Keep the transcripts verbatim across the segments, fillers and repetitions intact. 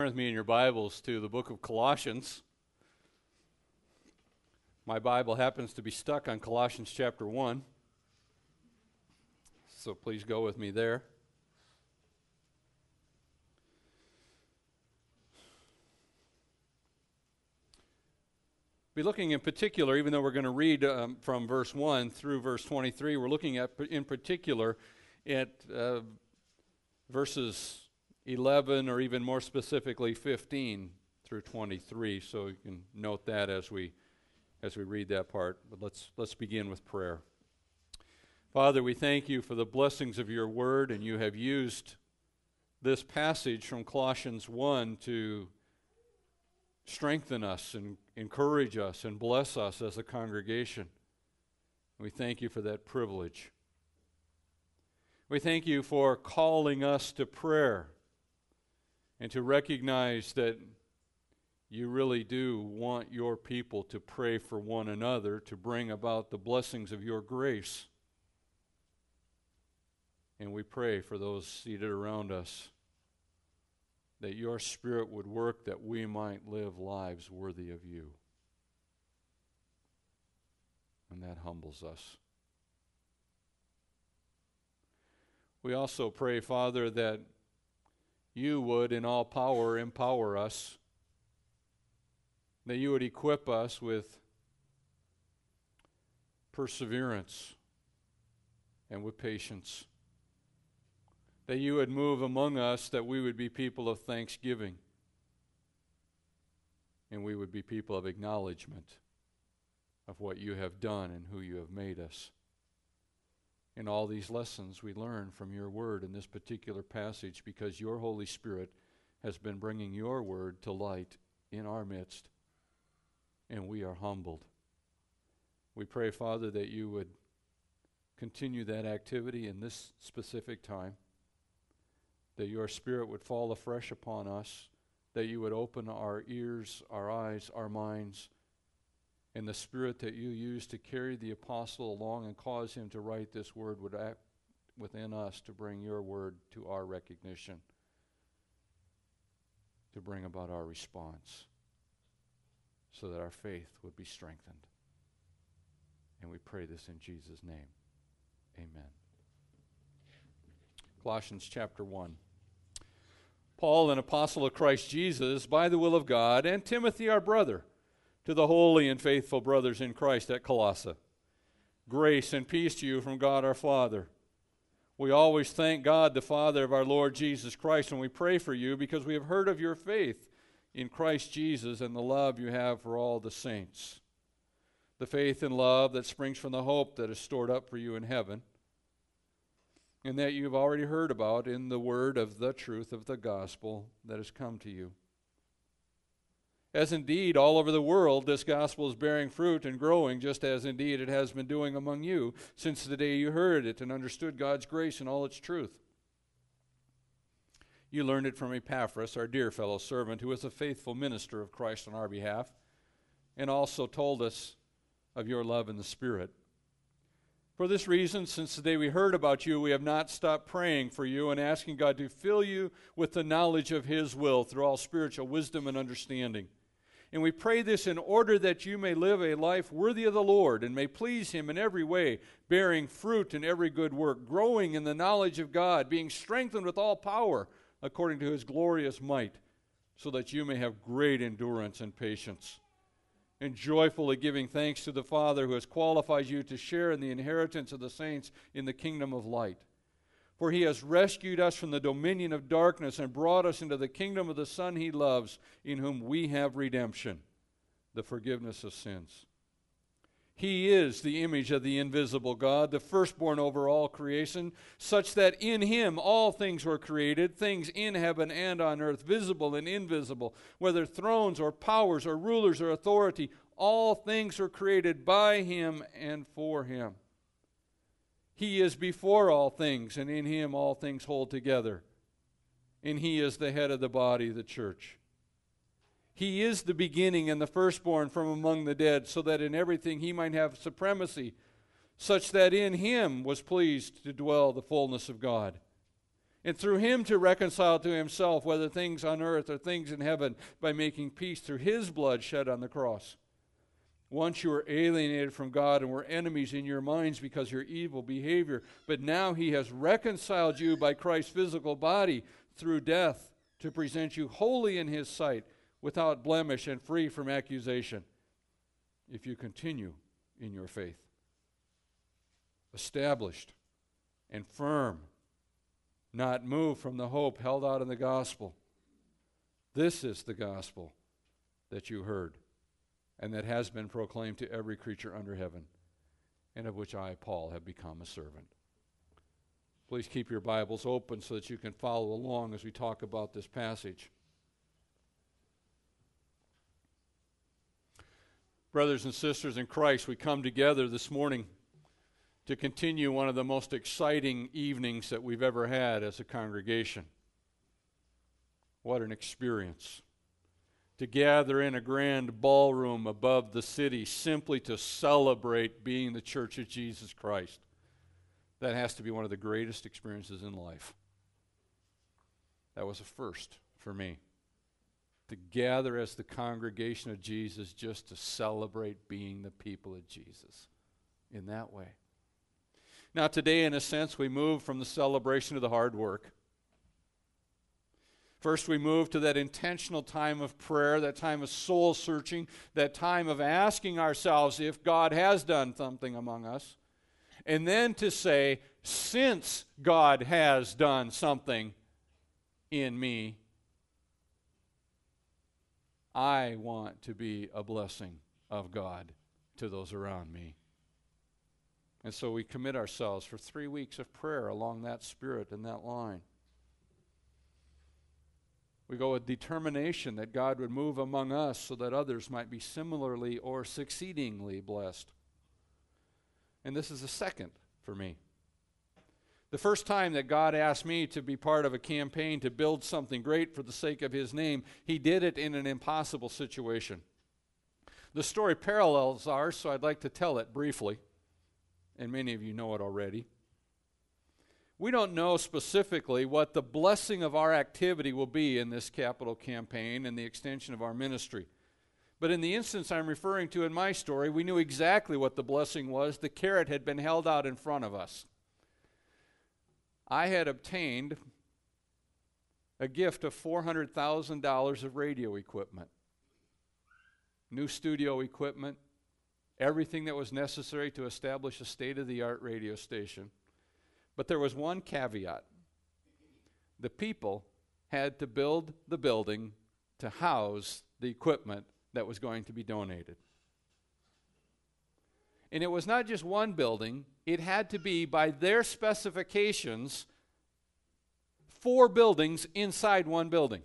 with me in your Bibles to the book of Colossians. My Bible happens to be stuck on Colossians chapter one, so please go with me there. Be looking in particular, even though we're going to read um, from verse one through verse twenty-three, we're looking at in particular at uh, verses eleven, or even more specifically fifteen through twenty-three. So you can note that as we as we read that part. But let's let's begin with prayer. Father, we thank you for the blessings of your word, and you have used this passage from Colossians one to strengthen us and encourage us and bless us as a congregation. We thank you for that privilege. We thank you for calling us to prayer and to recognize that you really do want your people to pray for one another, to bring about the blessings of your grace. And we pray for those seated around us, that your Spirit would work, that we might live lives worthy of you. And that humbles us. We also pray, Father, that you would in all power empower us, that you would equip us with perseverance and with patience, that you would move among us, that we would be people of thanksgiving, and we would be people of acknowledgement of what you have done and who you have made us. In all these lessons we learn from your word in this particular passage, because your Holy Spirit has been bringing your word to light in our midst, and we are humbled. We pray, Father, that you would continue that activity in this specific time, that your Spirit would fall afresh upon us, that you would open our ears, our eyes, our minds, and the Spirit that you used to carry the apostle along and cause him to write this word would act within us to bring your word to our recognition, to bring about our response, so that our faith would be strengthened. And we pray this in Jesus' name. Amen. Colossians chapter one. Paul, an apostle of Christ Jesus, by the will of God, and Timothy, our brother, to the holy and faithful brothers in Christ at Colossae. Grace and peace to you from God our Father. We always thank God, the Father of our Lord Jesus Christ, when we pray for you, because we have heard of your faith in Christ Jesus and the love you have for all the saints. The faith and love that springs from the hope that is stored up for you in heaven, and that you have already heard about in the word of the truth of the gospel that has come to you. As indeed all over the world this gospel is bearing fruit and growing, just as indeed it has been doing among you since the day you heard it and understood God's grace and all its truth. You learned it from Epaphras, our dear fellow servant, who is a faithful minister of Christ on our behalf, and also told us of your love in the Spirit. For this reason, since the day we heard about you, we have not stopped praying for you and asking God to fill you with the knowledge of his will through all spiritual wisdom and understanding. And we pray this in order that you may live a life worthy of the Lord and may please him in every way, bearing fruit in every good work, growing in the knowledge of God, being strengthened with all power according to his glorious might, so that you may have great endurance and patience, and joyfully giving thanks to the Father who has qualified you to share in the inheritance of the saints in the kingdom of light. For he has rescued us from the dominion of darkness and brought us into the kingdom of the Son he loves, in whom we have redemption, the forgiveness of sins. He is the image of the invisible God, the firstborn over all creation, such that in him all things were created, things in heaven and on earth, visible and invisible, whether thrones or powers or rulers or authority, all things were created by him and for him. He is before all things, and in him all things hold together. And he is the head of the body, the church. He is the beginning and the firstborn from among the dead, so that in everything he might have supremacy, such that in him was pleased to dwell the fullness of God. and through him to reconcile to himself whether things on earth or things in heaven, by making peace through his blood shed on the cross. Once you were alienated from God and were enemies in your minds because of your evil behavior, but now he has reconciled you by Christ's physical body through death to present you holy in his sight, without blemish and free from accusation, if you continue in your faith. Established and firm, not moved from the hope held out in the gospel. This is the gospel that you heard, and that has been proclaimed to every creature under heaven, and of which I, Paul, have become a servant. Please keep your Bibles open so that you can follow along as we talk about this passage. Brothers and sisters in Christ, we come together this morning to continue one of the most exciting evenings that we've ever had as a congregation. What an experience. To gather in a grand ballroom above the city simply to celebrate being the Church of Jesus Christ. That has to be one of the greatest experiences in life. That was a first for me. To gather as the congregation of Jesus just to celebrate being the people of Jesus in that way. Now today, in a sense, we move from the celebration to the hard work. First, we move to that intentional time of prayer, that time of soul searching, that time of asking ourselves if God has done something among us. And then to say, since God has done something in me, I want to be a blessing of God to those around me. And so we commit ourselves for three weeks of prayer along that spirit and that line. We go with determination that God would move among us so that others might be similarly or succeedingly blessed. And this is the second for me. The first time that God asked me to be part of a campaign to build something great for the sake of his name, he did it in an impossible situation. The story parallels ours, so I'd like to tell it briefly, and many of you know it already. We don't know specifically what the blessing of our activity will be in this capital campaign and the extension of our ministry. But in the instance I'm referring to in my story, we knew exactly what the blessing was. The carrot had been held out in front of us. I had obtained a gift of four hundred thousand dollars of radio equipment, new studio equipment, everything that was necessary to establish a state-of-the-art radio station. But there was one caveat. The people had to build the building to house the equipment that was going to be donated. And it was not just one building, it had to be, by their specifications, four buildings inside one building.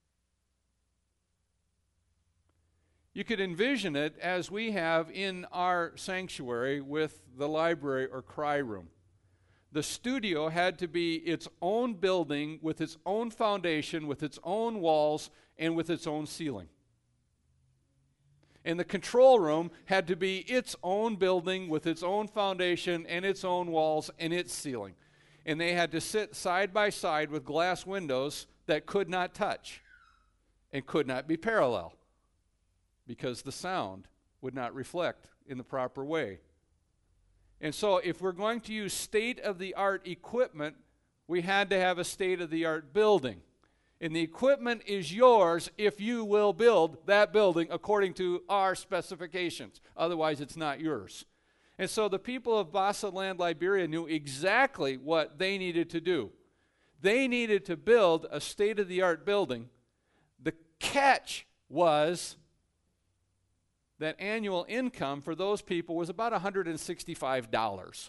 You could envision it as we have in our sanctuary with the library or cry room. The studio had to be its own building with its own foundation, with its own walls, and with its own ceiling. And the control room had to be its own building with its own foundation and its own walls and its ceiling. And they had to sit side by side with glass windows that could not touch and could not be parallel because the sound would not reflect in the proper way. And so if we're going to use state-of-the-art equipment, we had to have a state-of-the-art building. And the equipment is yours if you will build that building according to our specifications. Otherwise, it's not yours. And so the people of Bassa Land, Liberia knew exactly what they needed to do. They needed to build a state-of-the-art building. The catch was that annual income for those people was about one hundred sixty-five dollars.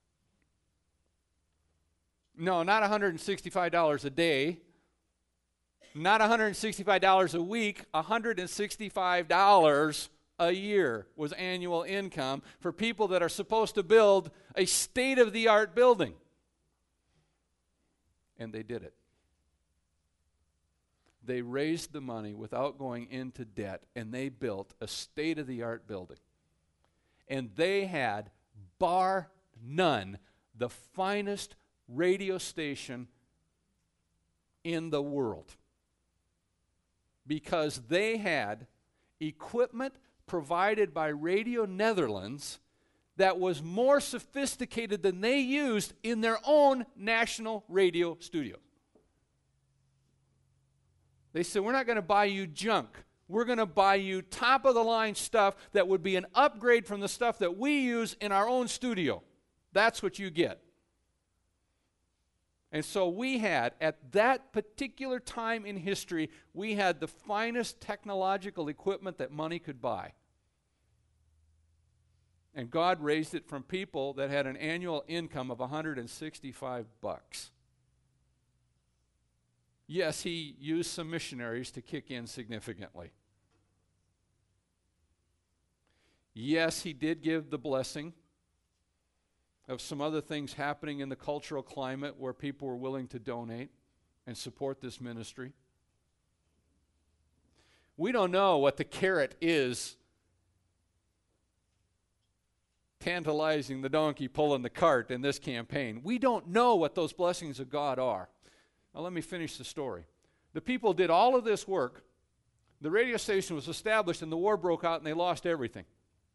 No, not one hundred sixty-five dollars a day. Not one hundred sixty-five dollars a week, one hundred sixty-five dollars a year was annual income for people that are supposed to build a state-of-the-art building. And they did it. They raised the money without going into debt, and they built a state-of-the-art building. And they had, bar none, the finest radio station in the world because they had equipment provided by Radio Netherlands that was more sophisticated than they used in their own national radio studio. They said, we're not going to buy you junk. We're going to buy you top-of-the-line stuff that would be an upgrade from the stuff that we use in our own studio. That's what you get. And so we had, at that particular time in history, we had the finest technological equipment that money could buy. And God raised it from people that had an annual income of one hundred sixty-five bucks. Yes, he used some missionaries to kick in significantly. Yes, he did give the blessing of some other things happening in the cultural climate where people were willing to donate and support this ministry. We don't know what the carrot is tantalizing the donkey pulling the cart in this campaign. We don't know what those blessings of God are. Now let me finish the story. The people did all of this work. The radio station was established and the war broke out and they lost everything.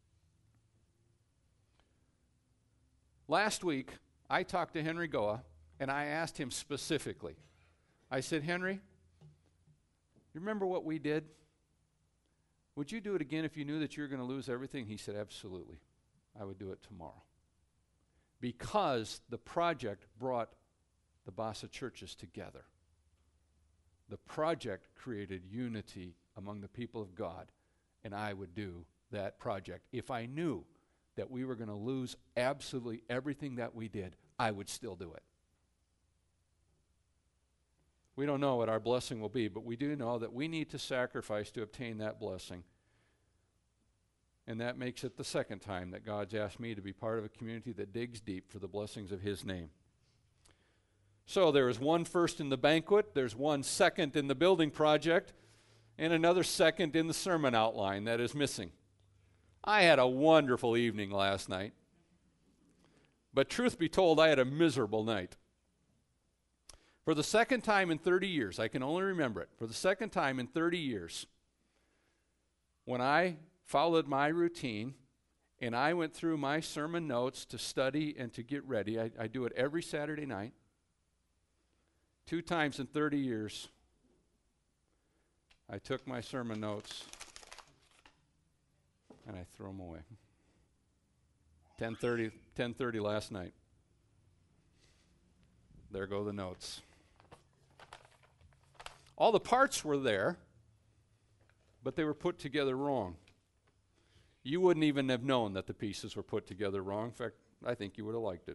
Last week, I talked to Henry Goa and I asked him specifically. I said, Henry, you remember what we did? Would you do it again if you knew that you were going to lose everything? He said, absolutely. I would do it tomorrow. Because the project brought the Bassa churches together. The project created unity among the people of God, and I would do that project. If I knew that we were going to lose absolutely everything that we did, I would still do it. We don't know what our blessing will be, but we do know that we need to sacrifice to obtain that blessing. And that makes it the second time that God's asked me to be part of a community that digs deep for the blessings of His name. So there is one first in the banquet, there's one second in the building project, and another second in the sermon outline that is missing. I had a wonderful evening last night. But truth be told, I had a miserable night. For the second time in thirty years, I can only remember it, for the second time in thirty years, when I followed my routine and I went through my sermon notes to study and to get ready, I, I do it every Saturday night. Two times in thirty years, I took my sermon notes and I threw them away. ten thirty, ten thirty last night. There go the notes. All the parts were there, but they were put together wrong. You wouldn't even have known that the pieces were put together wrong. In fact, I think you would have liked it.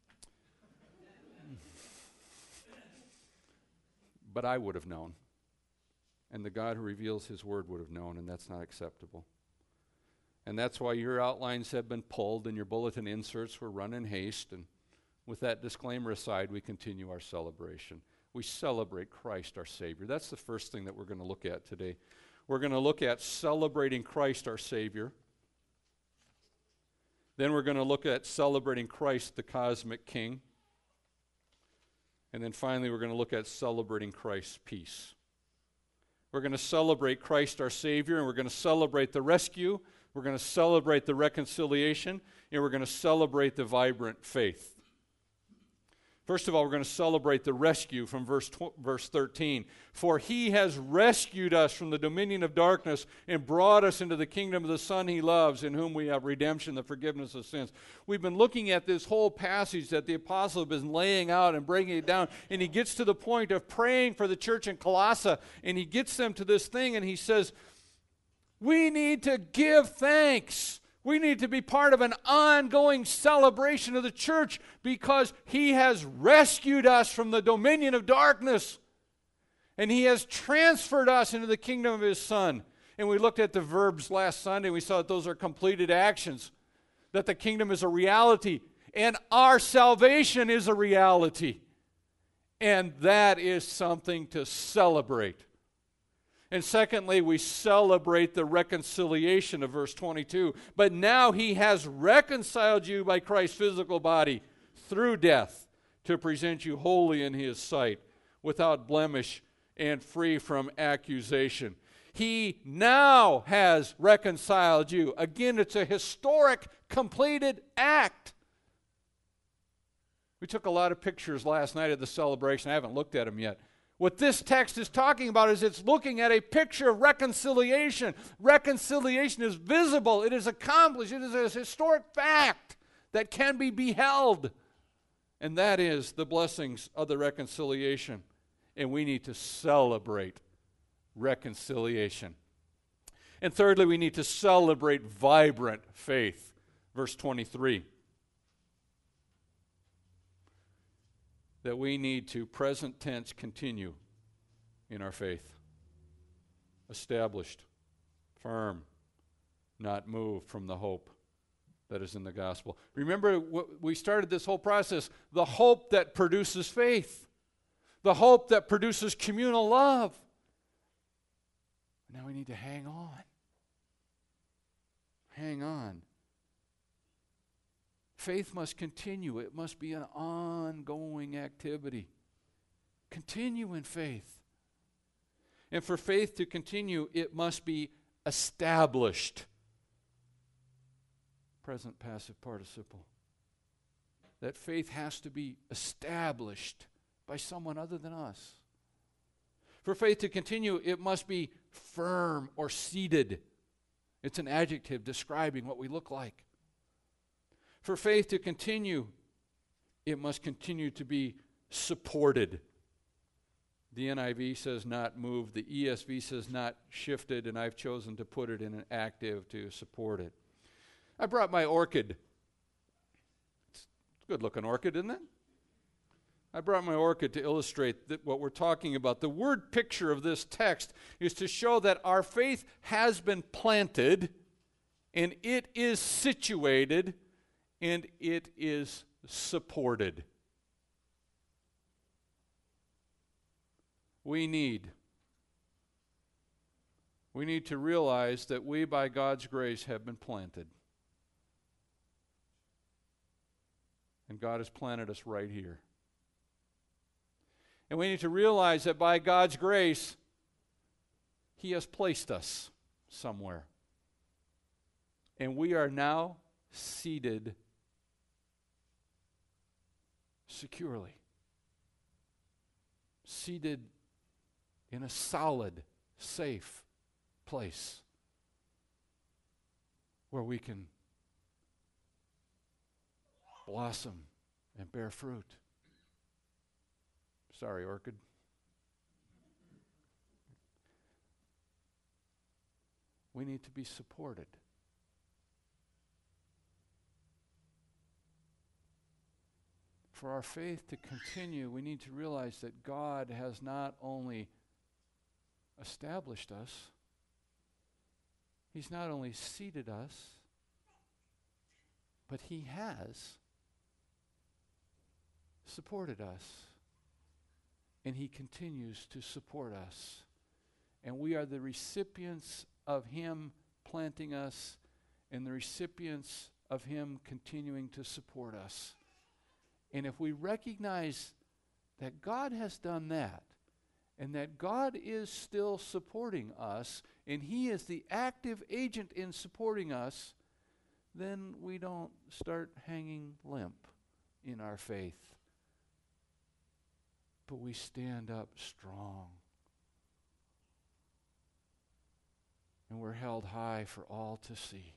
But I would have known. And the God who reveals His word would have known, and that's not acceptable. And that's why your outlines have been pulled and your bulletin inserts were run in haste. And with that disclaimer aside, we continue our celebration. We celebrate Christ our Savior. That's the first thing that we're going to look at today. We're going to look at celebrating Christ our Savior. Then we're going to look at celebrating Christ the cosmic King. And then finally, we're going to look at celebrating Christ's peace. We're going to celebrate Christ our Savior, and we're going to celebrate the rescue. We're going to celebrate the reconciliation, and we're going to celebrate the vibrant faith. First of all, we're going to celebrate the rescue from verse tw- verse thirteen. For He has rescued us from the dominion of darkness and brought us into the kingdom of the Son He loves, in whom we have redemption, the forgiveness of sins. We've been looking at this whole passage that the apostle has been laying out and breaking it down, and he gets to the point of praying for the church in Colossae, and he gets them to this thing, and he says, we need to give thanks. We need to be part of an ongoing celebration of the church because He has rescued us from the dominion of darkness and He has transferred us into the kingdom of His Son. And we looked at the verbs last Sunday and we saw that those are completed actions, that the kingdom is a reality and our salvation is a reality. And that is something to celebrate. And secondly, we celebrate the reconciliation of verse twenty-two. But now He has reconciled you by Christ's physical body through death to present you holy in His sight, without blemish, and free from accusation. He now has reconciled you. Again, it's a historic, completed act. We took a lot of pictures last night at the celebration. I haven't looked at them yet. What this text is talking about is it's looking at a picture of reconciliation. Reconciliation is visible. It is accomplished. It is a historic fact that can be beheld. And that is the blessings of the reconciliation. And we need to celebrate reconciliation. And thirdly, we need to celebrate vibrant faith. Verse twenty-three. That we need to, present tense, continue in our faith. Established, firm, not moved from the hope that is in the gospel. Remember, we started this whole process, the hope that produces faith, the hope that produces communal love. Now we need to hang on. Hang on. Faith must continue. It must be an ongoing activity. Continue in faith. And for faith to continue, it must be established. Present passive participle. That faith has to be established by someone other than us. For faith to continue, it must be firm or seated. It's an adjective describing what we look like. For faith to continue, it must continue to be supported. The N I V says not moved, the E S V says not shifted, and I've chosen to put it in an active to support it. I brought my orchid. It's a good-looking orchid, isn't it? I brought my orchid to illustrate that what we're talking about. The word picture of this text is to show that our faith has been planted, and it is situated, and it is supported. We need, we need to realize that we, by God's grace, have been planted. And God has planted us right here. And we need to realize that by God's grace, He has placed us somewhere. And we are now seated securely. Seated in a solid, safe place where we can blossom and bear fruit. Sorry, orchid. We need to be supported. For our faith to continue, we need to realize that God has not only established us, He's not only seated us, but He has supported us. And He continues to support us. And we are the recipients of Him planting us and the recipients of Him continuing to support us. And if we recognize that God has done that, and that God is still supporting us, and He is the active agent in supporting us, then we don't start hanging limp in our faith. But we stand up strong. And we're held high for all to see.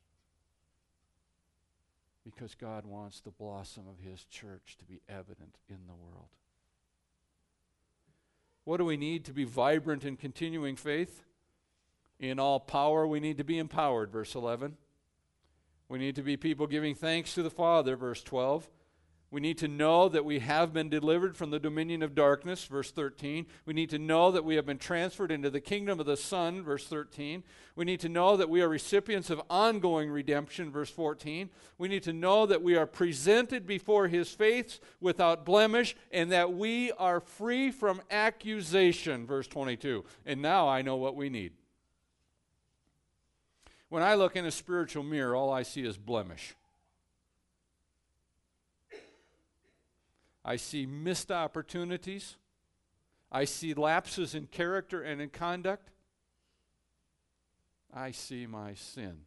Because God wants the blossom of His church to be evident in the world. What do we need to be vibrant in continuing faith? In all power, we need to be empowered, verse eleven. We need to be people giving thanks to the Father, verse twelve. We need to know that we have been delivered from the dominion of darkness, verse thirteen. We need to know that we have been transferred into the kingdom of the Son, verse thirteen. We need to know that we are recipients of ongoing redemption, verse fourteen. We need to know that we are presented before His face without blemish, and that we are free from accusation, verse twenty-two. And now I know what we need. When I look in a spiritual mirror, all I see is blemish. I see missed opportunities. I see lapses in character and in conduct. I see my sin.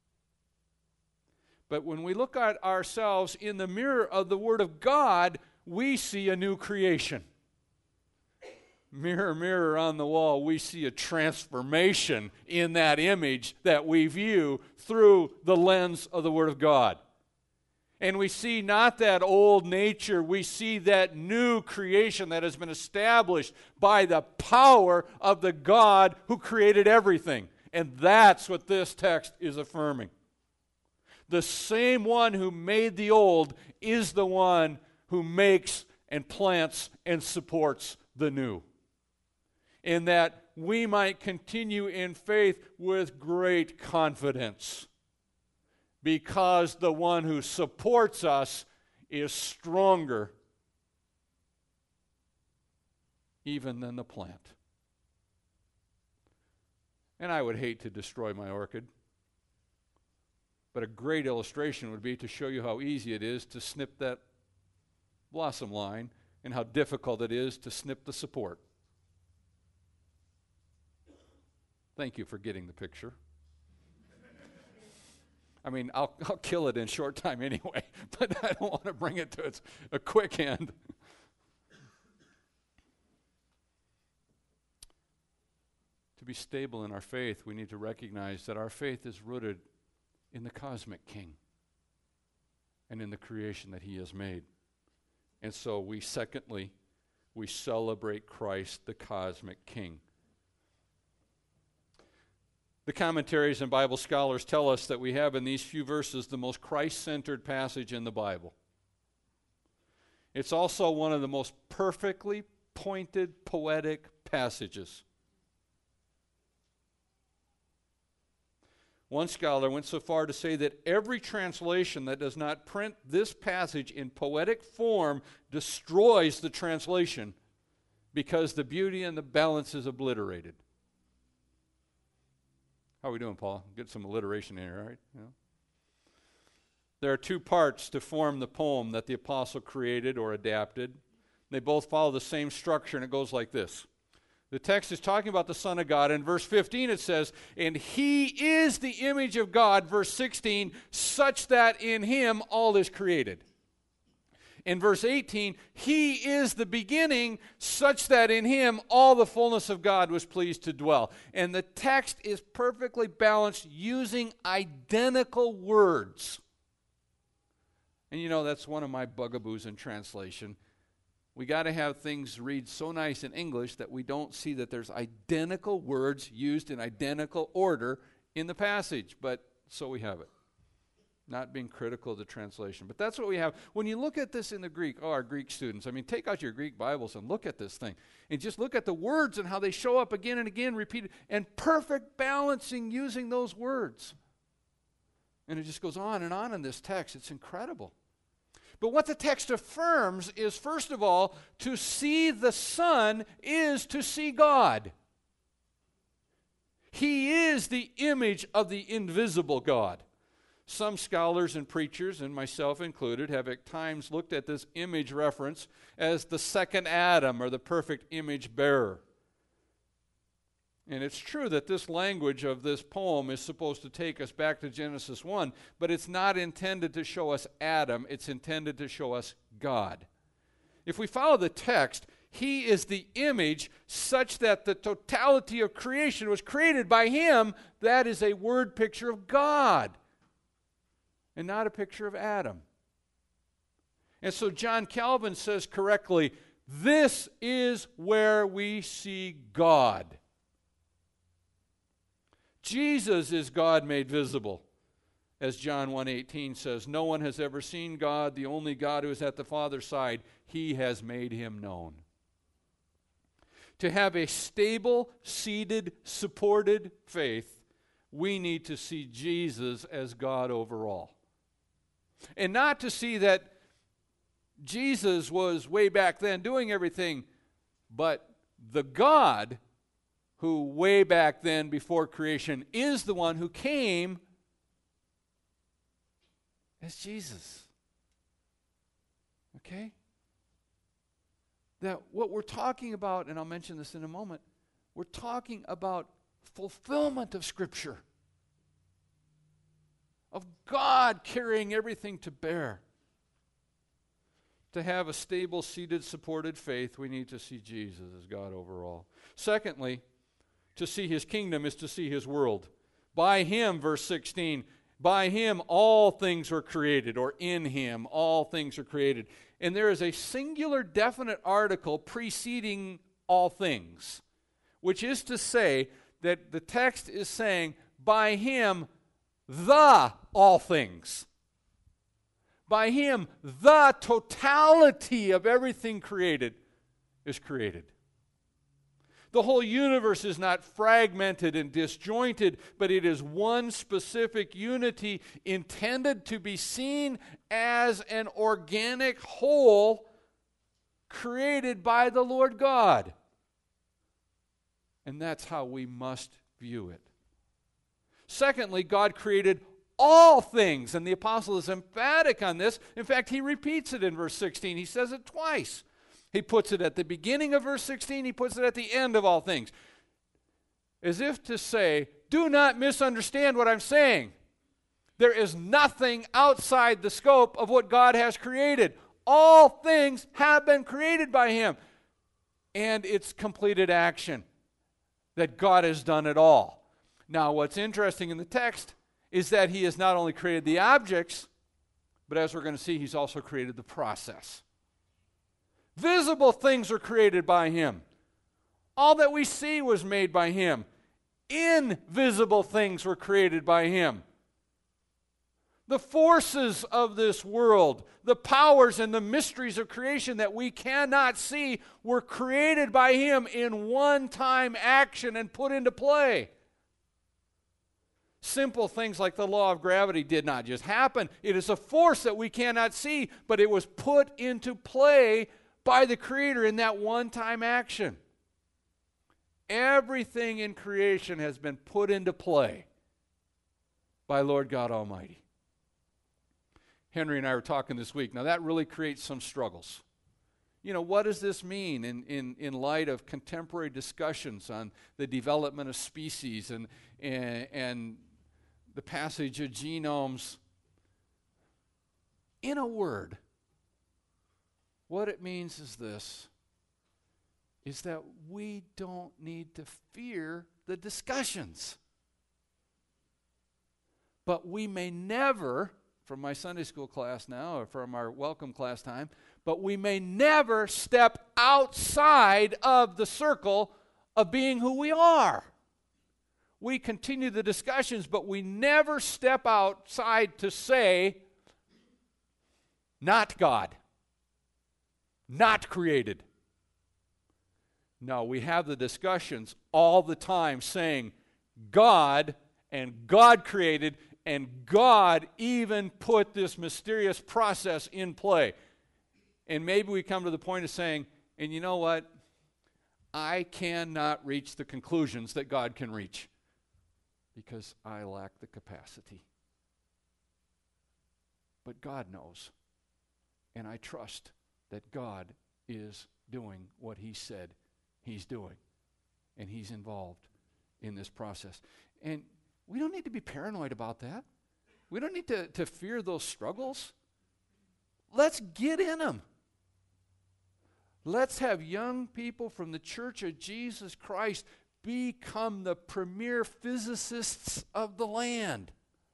But when we look at ourselves in the mirror of the Word of God, we see a new creation. Mirror, mirror on the wall, we see a transformation in that image that we view through the lens of the Word of God. And we see not that old nature, we see that new creation that has been established by the power of the God who created everything. And that's what this text is affirming. The same one who made the old is the one who makes and plants and supports the new. In that we might continue in faith with great confidence, because the one who supports us is stronger even than the plant. And I would hate to destroy my orchid, but a great illustration would be to show you how easy it is to snip that blossom line and how difficult it is to snip the support. Thank you for getting the picture. I mean, I'll, I'll kill it in short time anyway, but I don't want to bring it to its a quick end. To be stable in our faith, we need to recognize that our faith is rooted in the cosmic King and in the creation that He has made. And so we, secondly, we celebrate Christ, the cosmic King. The commentaries and Bible scholars tell us that we have in these few verses the most Christ-centered passage in the Bible. It's also one of the most perfectly pointed, poetic passages. One scholar went so far to say that every translation that does not print this passage in poetic form destroys the translation, because the beauty and the balance is obliterated. How are we doing, Paul? Get some alliteration in here, right? You know? There are two parts to form the poem that the apostle created or adapted. They both follow the same structure, and it goes like this. The text is talking about the Son of God. In verse fifteen it says, and He is the image of God, verse sixteen, such that in Him all is created. In verse eighteen, He is the beginning, such that in Him all the fullness of God was pleased to dwell. And the text is perfectly balanced using identical words. And you know, that's one of my bugaboos in translation. We got to have things read so nice in English that we don't see that there's identical words used in identical order in the passage. But so we have it. Not being critical of the translation. But that's what we have. When you look at this in the Greek, oh, our Greek students, I mean, take out your Greek Bibles and look at this thing. And just look at the words and how they show up again and again, repeated, and perfect balancing using those words. And it just goes on and on in this text. It's incredible. But what the text affirms is, first of all, to see the Son is to see God. He is the image of the invisible God. Some scholars and preachers, and myself included, have at times looked at this image reference as the second Adam, or the perfect image bearer. And it's true that this language of this poem is supposed to take us back to Genesis one, but it's not intended to show us Adam, it's intended to show us God. If we follow the text, He is the image such that the totality of creation was created by Him. That is a word picture of God, and not a picture of Adam. And so John Calvin says correctly, this is where we see God. Jesus is God made visible. As John one eighteen says, no one has ever seen God, the only God who is at the Father's side. He has made Him known. To have a stable, seated, supported faith, we need to see Jesus as God over all. And not to see that Jesus was way back then doing everything, but the God who way back then before creation is the one who came as Jesus. Okay? that what we're talking about, and I'll mention this in a moment, we're talking about fulfillment of Scripture, of God carrying everything to bear. To have a stable, seated, supported faith, we need to see Jesus as God over all. Secondly, to see his kingdom is to see his world. By him, verse sixteen, by him all things were created, or in him all things are created. And there is a singular definite article preceding all things, which is to say that the text is saying, by him the all things. By him, the totality of everything created is created. The whole universe is not fragmented and disjointed, but it is one specific unity intended to be seen as an organic whole created by the Lord God. And that's how we must view it. Secondly, God created all things, and the apostle is emphatic on this. In fact, he repeats it in verse sixteen. He says it twice. He puts it at the beginning of verse sixteen. He puts it at the end of all things. As if to say, do not misunderstand what I'm saying. There is nothing outside the scope of what God has created. All things have been created by him. And it's completed action that God has done it all. Now, what's interesting in the text is that he has not only created the objects, but as we're going to see, he's also created the process. Visible things are created by him. All that we see was made by him. Invisible things were created by him. The forces of this world, the powers and the mysteries of creation that we cannot see were created by him in one-time action and put into play. Simple things like the law of gravity did not just happen. It is a force that we cannot see, but it was put into play by the Creator in that one-time action. Everything in creation has been put into play by Lord God Almighty. Henry and I were talking this week. Now that really creates some struggles. You know, what does this mean in, in, in light of contemporary discussions on the development of species and, and, and the passage of genomes? In a word, what it means is this, is that we don't need to fear the discussions. But we may never, from my Sunday school class now, or from our welcome class time, but we may never step outside of the circle of being who we are. We continue the discussions, but we never step outside to say, not God, not created. No, we have the discussions all the time saying God and God created, and God even put this mysterious process in play. And maybe we come to the point of saying, and you know what? I cannot reach the conclusions that God can reach because I lack the capacity. But God knows, and I trust that God is doing what he said he's doing, and he's involved in this process. And we don't need to be paranoid about that. We don't need to, to fear those struggles. Let's get in them. Let's have young people from the Church of Jesus Christ become the premier physicists of the land.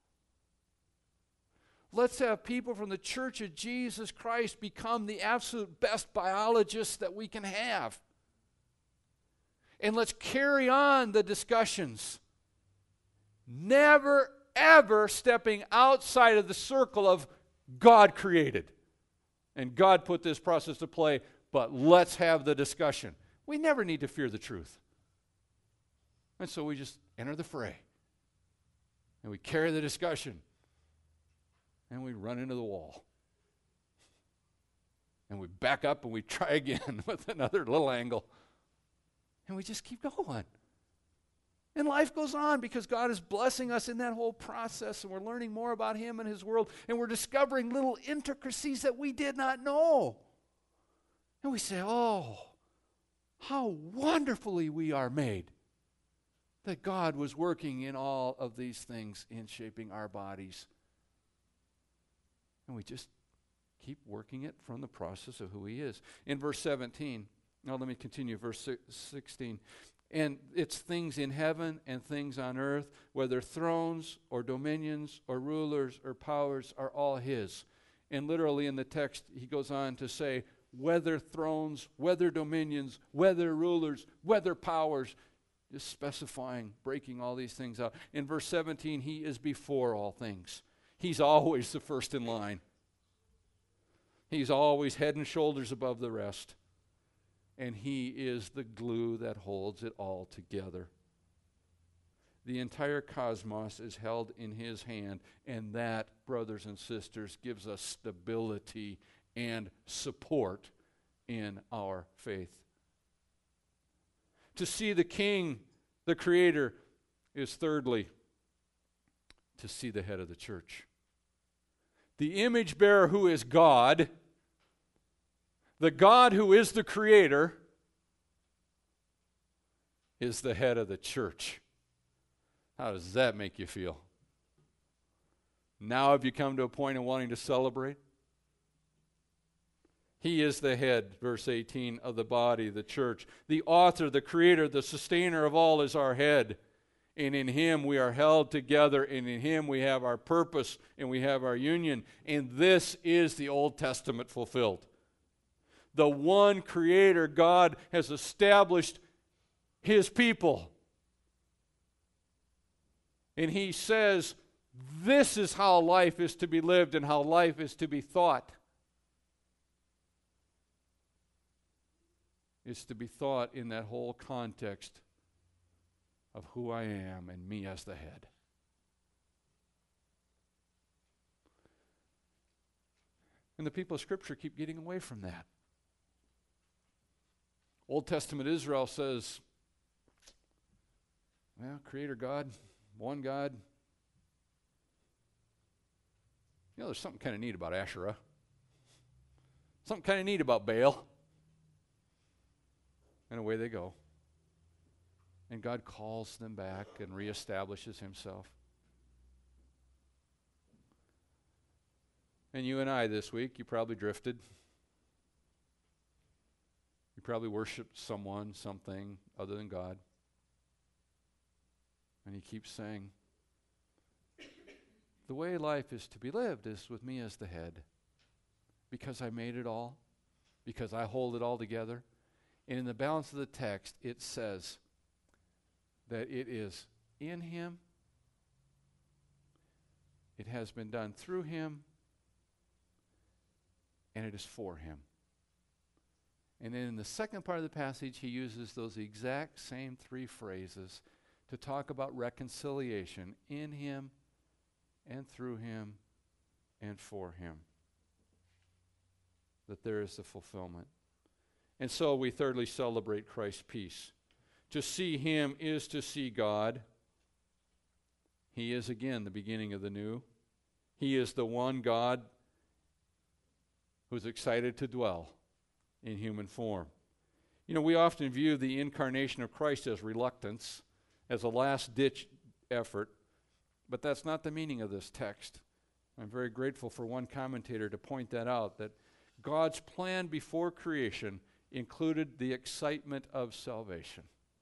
Let's have people from the Church of Jesus Christ become the absolute best biologists that we can have. And let's carry on the discussions. Never, ever stepping outside of the circle of God created. And God put this process to play, but let's have the discussion. We never need to fear the truth. And so we just enter the fray. And we carry the discussion. And we run into the wall. And we back up and we try again with another little angle. And we just keep going. And life goes on because God is blessing us in that whole process, and we're learning more about him and his world, and we're discovering little intricacies that we did not know. And we say, oh, how wonderfully we are made. That God was working in all of these things in shaping our bodies. And we just keep working it from the process of who he is. In verse seventeen, now let me continue, verse sixteen. And it's things in heaven and things on earth, whether thrones or dominions or rulers or powers, are all his. And literally in the text, he goes on to say, whether thrones, whether dominions, whether rulers, whether powers, just specifying, breaking all these things out. In verse seventeen, he is before all things. He's always the first in line. He's always head and shoulders above the rest. And he is the glue that holds it all together. The entire cosmos is held in his hand, and that, brothers and sisters, gives us stability and support in our faith. To see the King, the Creator, is thirdly, to see the head of the church. The image bearer who is God, the God who is the Creator, is the head of the church. How does that make you feel? Now have you come to a point of wanting to celebrate? He is the head, verse eighteen, of the body, the church. The author, the creator, the sustainer of all is our head. And in him we are held together, and in him we have our purpose, and we have our union. And this is the Old Testament fulfilled. The one creator, God, has established his people. And he says, this is how life is to be lived and how life is to be thought. It's to be thought in that whole context of who I am and me as the head. And the people of Scripture keep getting away from that. Old Testament Israel says, well, Creator God, one God. You know, there's something kind of neat about Asherah. Something kind of neat about Baal. And away they go. And God calls them back and reestablishes himself. And you and I this week, you probably drifted. You probably worshiped someone, something other than God. And he keeps saying, the way life is to be lived is with me as the head. Because I made it all. Because I hold it all together. And in the balance of the text, it says that it is in him, it has been done through him, and it is for him. And then in the second part of the passage, he uses those exact same three phrases to talk about reconciliation in him and through him and for him. That there is the fulfillment. And so we thirdly celebrate Christ's peace. To see him is to see God. He is again the beginning of the new. He is the one God who's excited to dwell in human form. You know, we often view the incarnation of Christ as reluctance, as a last-ditch effort, but that's not the meaning of this text. I'm very grateful for one commentator to point that out, that God's plan before creation included the excitement of salvation.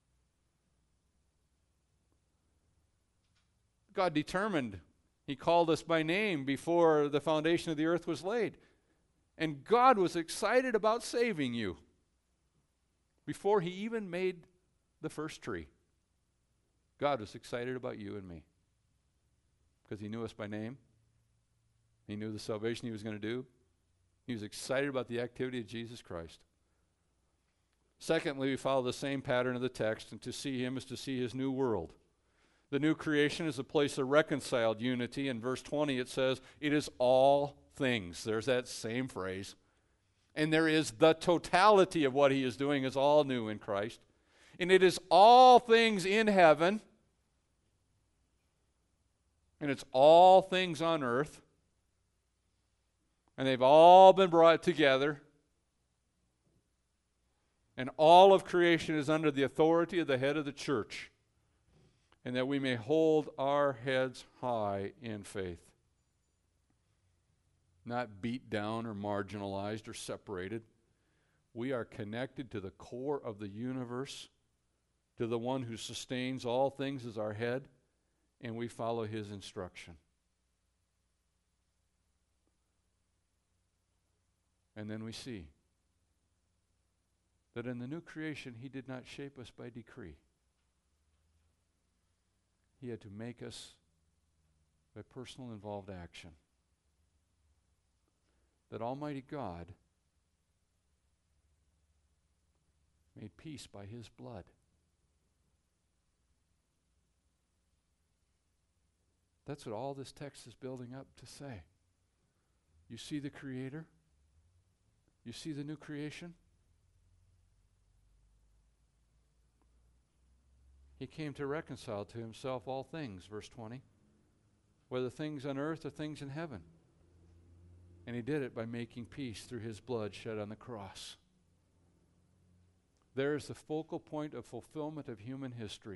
God determined, he called us by name before the foundation of the earth was laid. And God was excited about saving you before he even made the first tree. God was excited about you and me because he knew us by name. He knew the salvation he was going to do. He was excited about the activity of Jesus Christ. Secondly, we follow the same pattern of the text, and to see him is to see his new world. The new creation is a place of reconciled unity. In verse twenty it says, it is all things. There's that same phrase. And there is the totality of what he is doing is all new in Christ. And it is all things in heaven. And it's all things on earth. And they've all been brought together And all of creation is under the authority of the head of the church. And that we may hold our heads high in faith. Not beat down or marginalized or separated. We are connected to the core of the universe, to the one who sustains all things as our head, and we follow his instruction. And then we see that in the new creation, he did not shape us by decree. He had to make us by personal involved action. That Almighty God made peace by his blood. That's what all this text is building up to say. You see the Creator? You see the new creation? He came to reconcile to himself all things, verse twenty, whether things on earth or things in heaven. And he did it by making peace through his blood shed on the cross. There is the focal point of fulfillment of human history.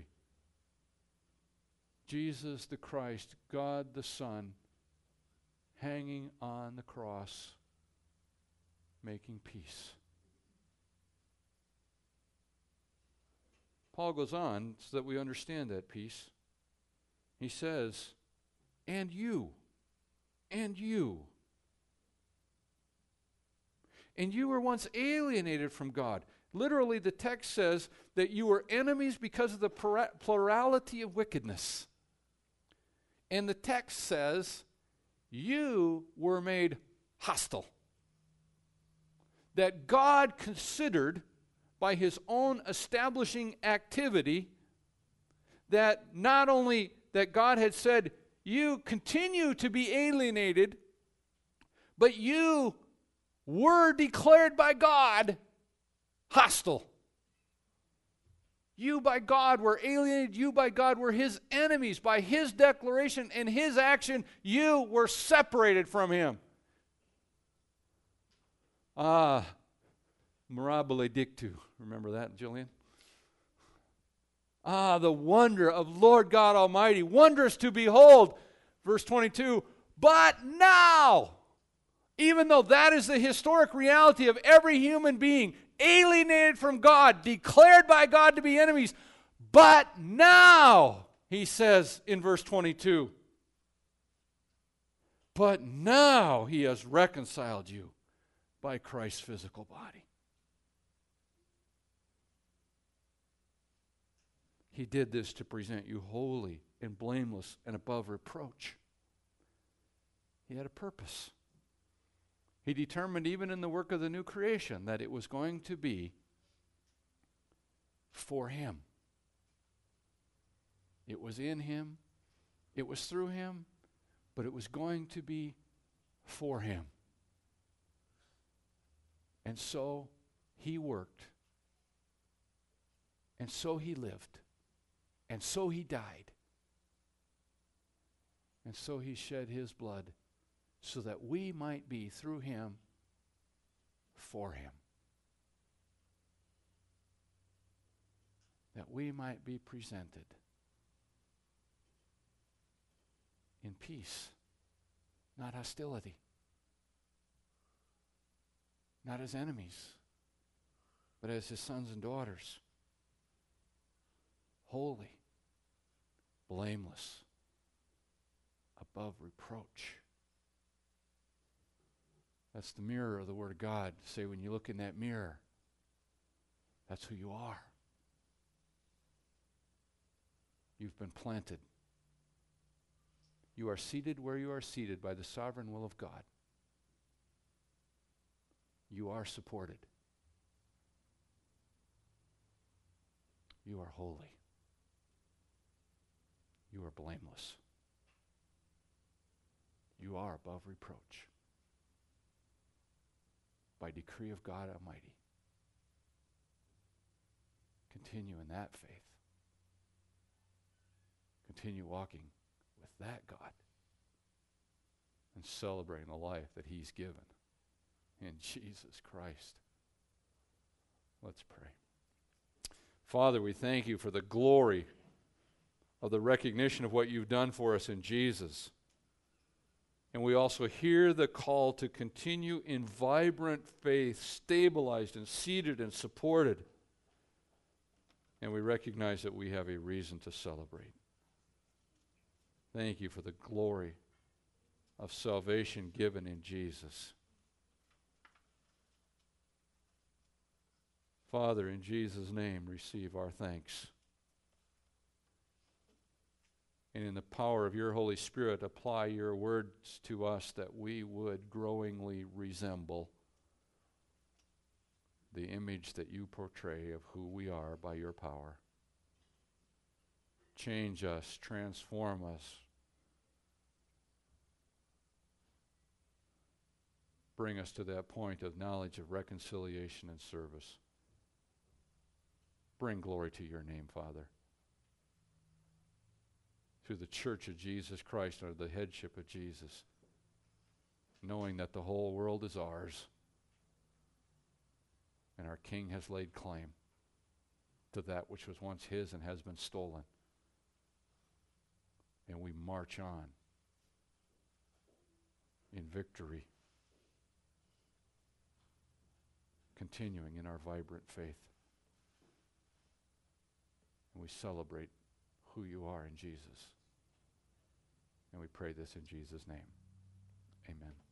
Jesus the Christ, God the Son, hanging on the cross, making peace. Paul goes on so that we understand that peace. He says, and you, and you. And you were once alienated from God. Literally, the text says that you were enemies because of the plurality of wickedness. And the text says, you were made hostile. That God considered, by his own establishing activity, that not only that God had said, you continue to be alienated, but you were declared by God hostile. You by God were alienated. You by God were his enemies. By his declaration and his action, you were separated from him. Ah, mirabile dictu. Remember that, Jillian? Ah, the wonder of Lord God Almighty, wondrous to behold. Verse twenty-two, but now, even though that is the historic reality of every human being, alienated from God, declared by God to be enemies, but now, he says in verse twenty-two, but now he has reconciled you by Christ's physical body. He did this to present you holy and blameless and above reproach. He had a purpose. He determined even in the work of the new creation that it was going to be for him. It was in him, it was through him, but it was going to be for him. And so he worked, and so he lived, and so he died, and so he shed his blood so that we might be, through him, for him. That we might be presented in peace, not hostility, not as enemies, but as his sons and daughters, holy, blameless, above reproach. That's the mirror of the Word of God. Say, when you look in that mirror, that's who you are. You've been planted. You are seated where you are seated by the sovereign will of God. You are supported. You are holy. You are blameless. You are above reproach. By decree of God Almighty. Continue in that faith. Continue walking with that God and celebrating the life that he's given in Jesus Christ. Let's pray. Father, we thank you for the glory of the recognition of what you've done for us in Jesus. And we also hear the call to continue in vibrant faith, stabilized and seated and supported. And we recognize that we have a reason to celebrate. Thank you for the glory of salvation given in Jesus. Father, in Jesus' name, receive our thanks. And in the power of your Holy Spirit, apply your words to us that we would growingly resemble the image that you portray of who we are by your power. Change us, transform us. Bring us to that point of knowledge of reconciliation and service. Bring glory to your name, Father. Through the church of Jesus Christ, under the headship of Jesus, knowing that the whole world is ours, and our King has laid claim to that which was once his and has been stolen. And we march on in victory, continuing in our vibrant faith. And we celebrate who you are in Jesus. And we pray this in Jesus' name. Amen.